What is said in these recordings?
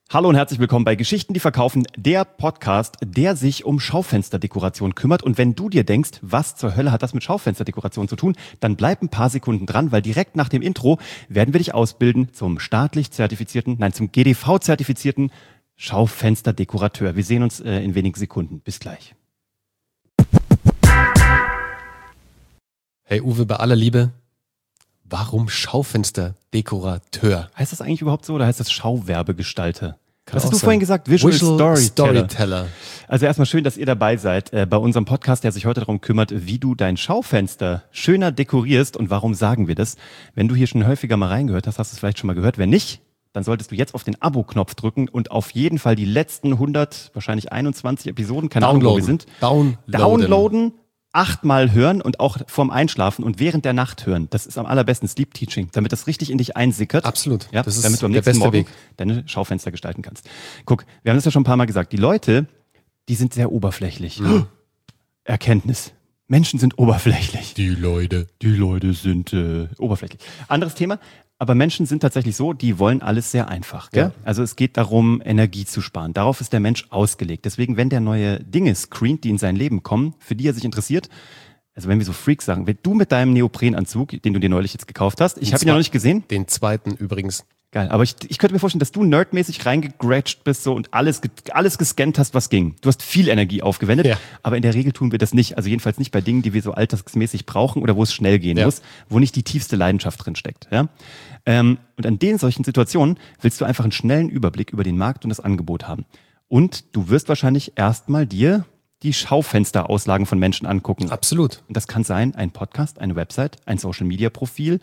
Hallo und herzlich willkommen bei Geschichten, die verkaufen, der Podcast, der sich um Schaufensterdekoration kümmert. Und wenn du dir denkst, was zur Hölle hat das mit Schaufensterdekoration zu tun, dann bleib ein paar Sekunden dran, weil direkt nach dem Intro werden wir dich ausbilden zum zum GDV-zertifizierten Schaufensterdekorateur. Wir sehen uns in wenigen Sekunden. Bis gleich. Hey Uwe, bei aller Liebe, warum Schaufensterdekorateur? Heißt das eigentlich überhaupt so oder heißt das Schauwerbegestalter? Kann Was hast auch du sein. vorhin gesagt? Visual Storyteller. Also erstmal schön, dass ihr dabei seid bei unserem Podcast, der sich heute darum kümmert, wie du dein Schaufenster schöner dekorierst. Und warum sagen wir das? Wenn du hier schon häufiger mal reingehört hast, hast du es vielleicht schon mal gehört. Wenn nicht, dann solltest du jetzt auf den Abo-Knopf drücken und auf jeden Fall die letzten 100, wahrscheinlich 21 Episoden, keine Ahnung, wo wir sind, downloaden. 8-mal hören und auch vorm Einschlafen und während der Nacht hören. Das ist am allerbesten Sleep Teaching, damit das richtig in dich einsickert. Absolut. Ja, das ist damit du am der nächsten beste Morgen Weg. deine Schaufenster gestalten kannst. Guck, wir haben das ja schon ein paar Mal gesagt. Die Leute, die sind sehr oberflächlich. Erkenntnis. Menschen sind oberflächlich. Die Leute sind oberflächlich. Anderes Thema. Aber Menschen sind tatsächlich so, die wollen alles sehr einfach. Gell? Ja. Also es geht darum, Energie zu sparen. Darauf ist der Mensch ausgelegt. Deswegen, wenn der neue Dinge screent, die in sein Leben kommen, für die er sich interessiert, also wenn wir so Freaks sagen, wenn du mit deinem Neoprenanzug, den du dir neulich jetzt gekauft hast, ich habe ihn ja noch nicht gesehen. Den zweiten übrigens. Geil, aber ich könnte mir vorstellen, dass du nerdmäßig reingegrätscht bist so und alles gescannt hast, was ging. Du hast viel Energie aufgewendet, ja. Aber in der Regel tun wir das nicht. Also jedenfalls nicht bei Dingen, die wir so alltagsmäßig brauchen oder wo es schnell gehen muss, wo nicht die tiefste Leidenschaft drin steckt. Ja? Und an den solchen Situationen willst du einfach einen schnellen Überblick über den Markt und das Angebot haben. Und du wirst wahrscheinlich erstmal dir die Schaufensterauslagen von Menschen angucken. Absolut. Und das kann sein, ein Podcast, eine Website, ein Social-Media-Profil,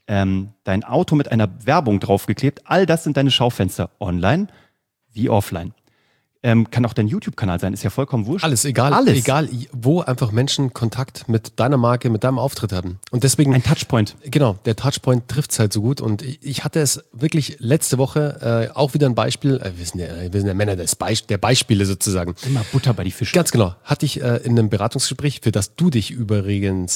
dein Auto mit einer Werbung draufgeklebt. All das sind deine Schaufenster online wie offline. Kann auch dein YouTube-Kanal sein, ist ja vollkommen wurscht. Alles, egal, wo einfach Menschen Kontakt mit deiner Marke, mit deinem Auftritt haben. Und deswegen... Ein Touchpoint. Genau, der Touchpoint trifft es halt so gut. Und ich hatte es wirklich letzte Woche auch wieder ein Beispiel, wir sind ja Männer der Beispiele sozusagen. Immer Butter bei die Fische. Ganz genau, hatte ich in einem Beratungsgespräch, für das du dich übrigens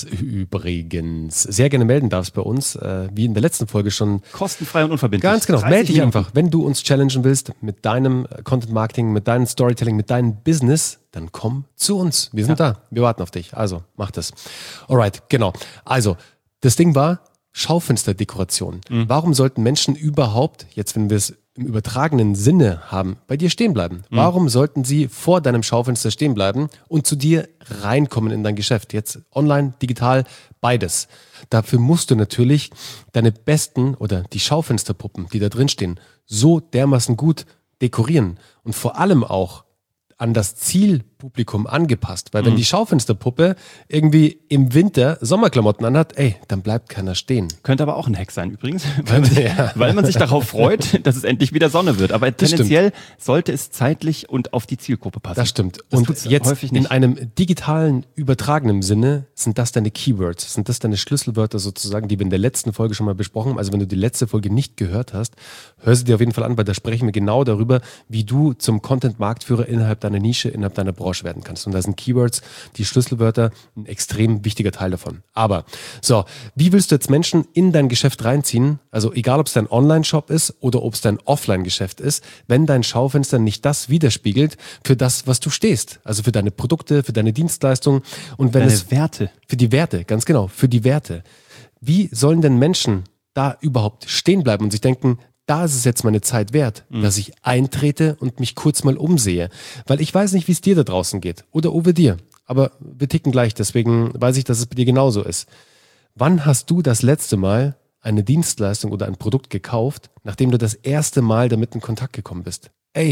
sehr gerne melden darfst bei uns, wie in der letzten Folge schon. Kostenfrei und unverbindlich. Ganz genau, melde dich einfach. Wenn du uns challengen willst mit deinem Content-Marketing, mit deinem Storytelling, mit deinem Business, dann komm zu uns. Wir sind da. Wir warten auf dich. Also, mach das. Alright, genau. Also, das Ding war Schaufensterdekoration. Warum sollten Menschen überhaupt, jetzt wenn wir es im übertragenen Sinne haben, bei dir stehen bleiben? Warum sollten sie vor deinem Schaufenster stehen bleiben und zu dir reinkommen in dein Geschäft? Jetzt online, digital, beides. Dafür musst du natürlich deine besten oder die Schaufensterpuppen, die da drin stehen, so dermaßen gut dekorieren und vor allem auch an das Zielpublikum angepasst. Weil wenn die Schaufensterpuppe irgendwie im Winter Sommerklamotten anhat, dann bleibt keiner stehen. Könnte aber auch ein Hack sein übrigens, weil man sich darauf freut, dass es endlich wieder Sonne wird. Aber tendenziell sollte es zeitlich und auf die Zielgruppe passen. Das stimmt. Und jetzt häufig nicht. In einem digitalen, übertragenen Sinne sind das deine Keywords, sind das deine Schlüsselwörter sozusagen, die wir in der letzten Folge schon mal besprochen haben. Also wenn du die letzte Folge nicht gehört hast, hör sie dir auf jeden Fall an, weil da sprechen wir genau darüber, wie du zum Content-Marktführer innerhalb deiner Nische, innerhalb deiner Branche werden kannst. Und da sind Keywords, die Schlüsselwörter, ein extrem wichtiger Teil davon. Aber, so, wie willst du jetzt Menschen in dein Geschäft reinziehen? Also egal, ob es dein Online-Shop ist oder ob es dein Offline-Geschäft ist, wenn dein Schaufenster nicht das widerspiegelt für das, was du stehst. Also für deine Produkte, für deine Dienstleistungen und wenn Werte. Für die Werte, ganz genau, für die Werte. Wie sollen denn Menschen da überhaupt stehen bleiben und sich denken, da ist es jetzt meine Zeit wert, dass ich eintrete und mich kurz mal umsehe. Weil ich weiß nicht, wie es dir da draußen geht. Oder Uwe dir. Aber wir ticken gleich, deswegen weiß ich, dass es bei dir genauso ist. Wann hast du das letzte Mal eine Dienstleistung oder ein Produkt gekauft, nachdem du das erste Mal damit in Kontakt gekommen bist?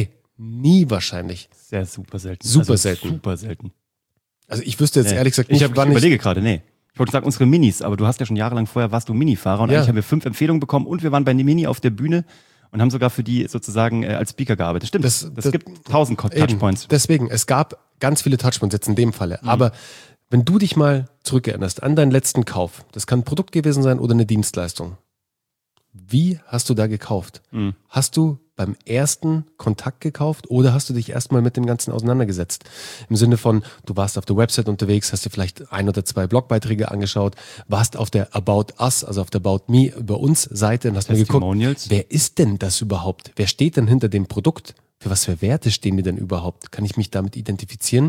Nie wahrscheinlich. Sehr super selten. Super selten. Also ich wüsste jetzt ehrlich gesagt nicht, ich überlege gerade, Ich wollte sagen, unsere Minis, aber du hast ja schon jahrelang vorher, warst du Minifahrer und eigentlich haben wir 5 Empfehlungen bekommen und wir waren bei der Mini auf der Bühne und haben sogar für die sozusagen als Speaker gearbeitet. Stimmt, das gibt 1000 Touchpoints. Eben. Deswegen, es gab ganz viele Touchpoints jetzt in dem Falle, aber wenn du dich mal zurückerinnerst an deinen letzten Kauf, das kann ein Produkt gewesen sein oder eine Dienstleistung, Wie hast du da gekauft? Hast du beim ersten Kontakt gekauft oder hast du dich erstmal mit dem Ganzen auseinandergesetzt? Im Sinne von, du warst auf der Website unterwegs, hast dir vielleicht 1 oder 2 Blogbeiträge angeschaut, warst auf der About Us, also auf der About Me über uns Seite und hast mal geguckt, wer ist denn das überhaupt? Wer steht denn hinter dem Produkt? Für was für Werte stehen die denn überhaupt? Kann ich mich damit identifizieren?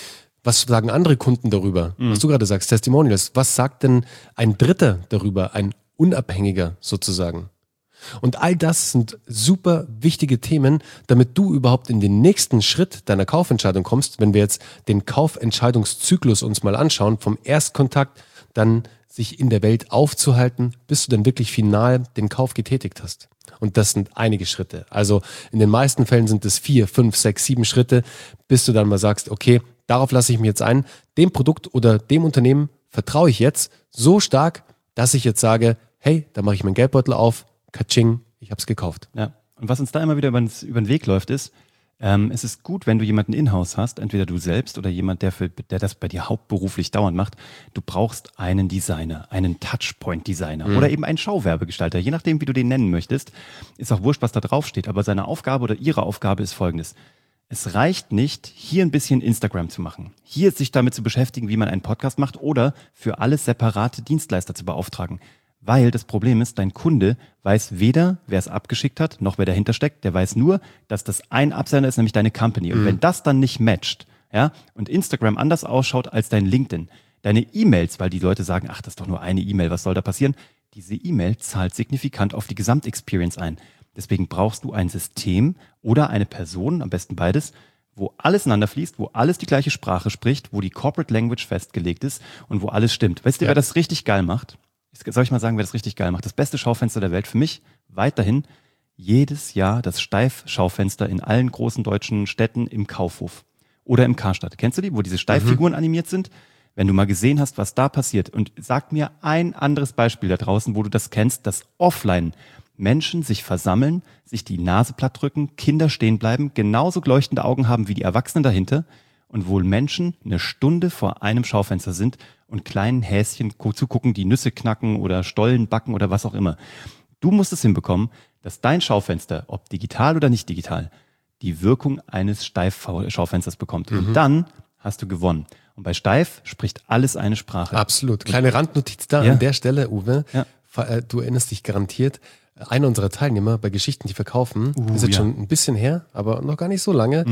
Was sagen andere Kunden darüber? Was du gerade sagst, Testimonials. Was sagt denn ein Dritter darüber, ein Unabhängiger sozusagen? Und all das sind super wichtige Themen, damit du überhaupt in den nächsten Schritt deiner Kaufentscheidung kommst. Wenn wir jetzt den Kaufentscheidungszyklus uns mal anschauen, vom Erstkontakt, dann sich in der Welt aufzuhalten, bis du dann wirklich final den Kauf getätigt hast. Und das sind einige Schritte. Also in den meisten Fällen sind es 4, 5, 6, 7 Schritte, bis du dann mal sagst, okay, darauf lasse ich mich jetzt ein. Dem Produkt oder dem Unternehmen vertraue ich jetzt so stark, dass ich jetzt sage, hey, da mache ich meinen Geldbeutel auf, Katsching, ich habe es gekauft. Ja. Und was uns da immer wieder über den Weg läuft, ist, es ist gut, wenn du jemanden in-house hast, entweder du selbst oder jemand, der das bei dir hauptberuflich dauernd macht. Du brauchst einen Designer, einen Touchpoint-Designer oder eben einen Schauwerbegestalter. Je nachdem, wie du den nennen möchtest, ist auch wurscht, was da drauf steht. Aber seine Aufgabe oder ihre Aufgabe ist folgendes. Es reicht nicht, hier ein bisschen Instagram zu machen, hier sich damit zu beschäftigen, wie man einen Podcast macht oder für alles separate Dienstleister zu beauftragen. Weil das Problem ist, dein Kunde weiß weder, wer es abgeschickt hat, noch wer dahinter steckt. Der weiß nur, dass das ein Absender ist, nämlich deine Company. Und wenn das dann nicht matcht, ja, und Instagram anders ausschaut als dein LinkedIn, deine E-Mails, weil die Leute sagen, ach, das ist doch nur eine E-Mail, was soll da passieren? Diese E-Mail zahlt signifikant auf die Gesamtexperience ein. Deswegen brauchst du ein System oder eine Person, am besten beides, wo alles ineinander fließt, wo alles die gleiche Sprache spricht, wo die Corporate Language festgelegt ist und wo alles stimmt. Weißt du, wer das richtig geil macht? Soll ich mal sagen, wer das richtig geil macht? Das beste Schaufenster der Welt für mich weiterhin jedes Jahr das Steif-Schaufenster in allen großen deutschen Städten im Kaufhof oder im Karstadt. Kennst du die, wo diese Steiffiguren animiert sind? Wenn du mal gesehen hast, was da passiert, und sag mir ein anderes Beispiel da draußen, wo du das kennst, dass offline Menschen sich versammeln, sich die Nase platt drücken, Kinder stehen bleiben, genauso leuchtende Augen haben wie die Erwachsenen dahinter und wohl Menschen eine Stunde vor einem Schaufenster sind und kleinen Häschen zugucken, die Nüsse knacken oder Stollen backen oder was auch immer. Du musst es hinbekommen, dass dein Schaufenster, ob digital oder nicht digital, die Wirkung eines Steif-Schaufensters bekommt. Und dann hast du gewonnen. Und bei Steif spricht alles eine Sprache. Absolut. Kleine Randnotiz da an der Stelle, Uwe. Ja. Du erinnerst dich garantiert, einer unserer Teilnehmer bei Geschichten, die verkaufen, ist jetzt schon ein bisschen her, aber noch gar nicht so lange,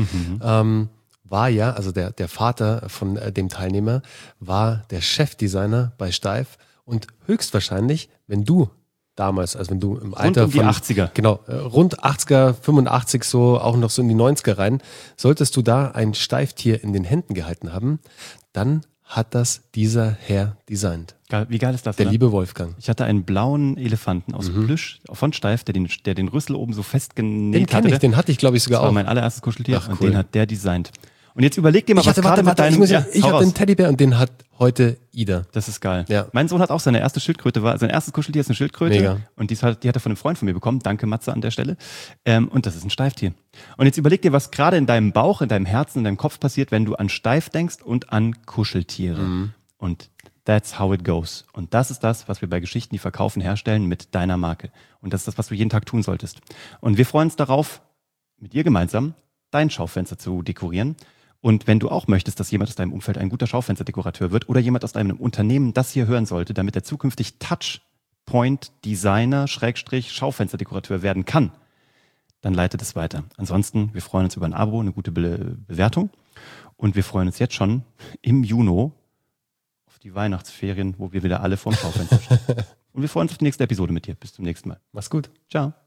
war ja, also der Vater von dem Teilnehmer war der Chefdesigner bei Steif und höchstwahrscheinlich, wenn du damals, also wenn du im Alter rund um die 80er. Genau, rund 80er, 85 so, auch noch so in die 90er rein, solltest du da ein Steiftier in den Händen gehalten haben, dann hat das dieser Herr designt. Wie geil ist das? Der liebe Wolfgang. Ich hatte einen blauen Elefanten aus Plüsch von Steif, der den Rüssel oben so festgenäht hatte. Den hatte ich glaube ich sogar auch. Das war mein allererstes Kuscheltier und den hat der designt. Und jetzt überleg dir mal, was gerade mit deinem... Ich habe den Teddybär und den hat heute Ida. Das ist geil. Ja. Mein Sohn hat auch sein erstes Kuscheltier ist eine Schildkröte. Mega. Und die hat er von einem Freund von mir bekommen. Danke, Matze, an der Stelle. Und das ist ein Steiftier. Und jetzt überleg dir, was gerade in deinem Bauch, in deinem Herzen, in deinem Kopf passiert, wenn du an Steif denkst und an Kuscheltiere. Und that's how it goes. Und das ist das, was wir bei Geschichten, die verkaufen, herstellen mit deiner Marke. Und das ist das, was du jeden Tag tun solltest. Und wir freuen uns darauf, mit dir gemeinsam dein Schaufenster zu dekorieren. Und wenn du auch möchtest, dass jemand aus deinem Umfeld ein guter Schaufensterdekorateur wird oder jemand aus deinem Unternehmen das hier hören sollte, damit er zukünftig Touchpoint-Designer, Schaufensterdekorateur werden kann, dann leite das weiter. Ansonsten, wir freuen uns über ein Abo, eine gute Bewertung. Und wir freuen uns jetzt schon im Juni auf die Weihnachtsferien, wo wir wieder alle vorm Schaufenster stehen. Und wir freuen uns auf die nächste Episode mit dir. Bis zum nächsten Mal. Mach's gut. Ciao.